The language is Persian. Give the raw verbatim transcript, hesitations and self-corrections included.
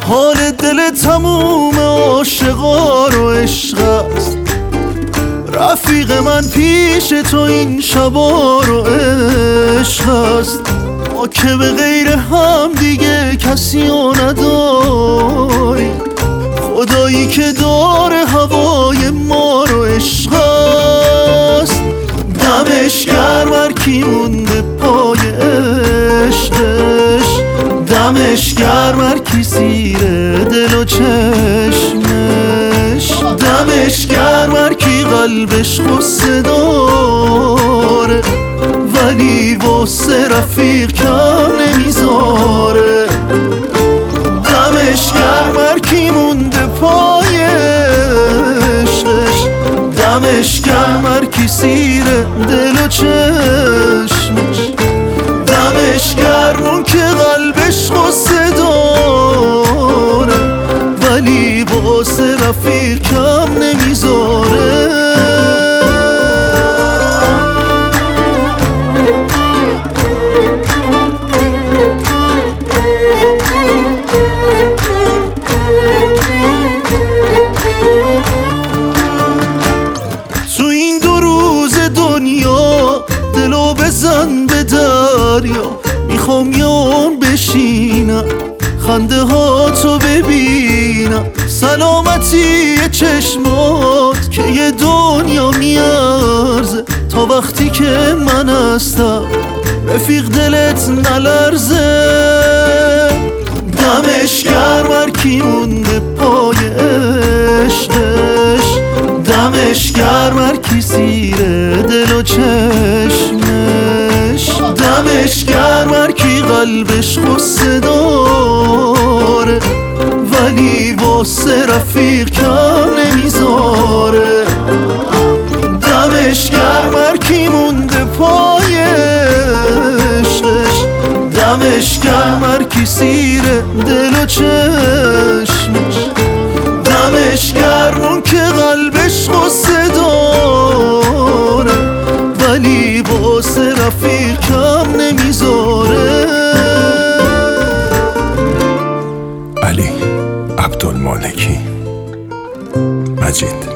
حال دل تموم عاشقا رو عشق است. رفیق من پیش تو این شبا رو عشق است. ما که به غیر هم دیگه کسی رو نداری، خدایی که داره هوای ما رو عشق است. دمش گرم هر کی مونده پای عشقش، دمش گرم هر کی زیر دل و چشمش، دمش گرم هر کی قلبش غصه داره ولی واسه رفیق کم نمیذاره. دمش گرم هر کی مونده پای عشقش، دمش گرم هر کی زیر دل و چشمش، دمش گرم اون که قلبش غصه داره ولی واسه رفیق کم نمیذاره. تو این دو روز دنیا دلو بزن به دریا، میخوام یون بشینم خنده ها تو ببینم، سلامتی چشمات که یه دنیا میارزه. تا وقتی که من هستم رفیق دلت نلرزه. دمش گرم هر کی مونده پای عشقش، دمش گرم هر کی زیر دل و چشمش، دمش گرم هر کی قلبش غصه داره ولی واسه رفیق کم نمیذاره. دمش گرم هر کی مونده پای عشقش، دمش گرم هر کی زیر دل و چشمش، دمش گرم اون که قلبش غصه داره ولی واسه رفیق کم نمیذاره. علی عبدالمالکی، مجید.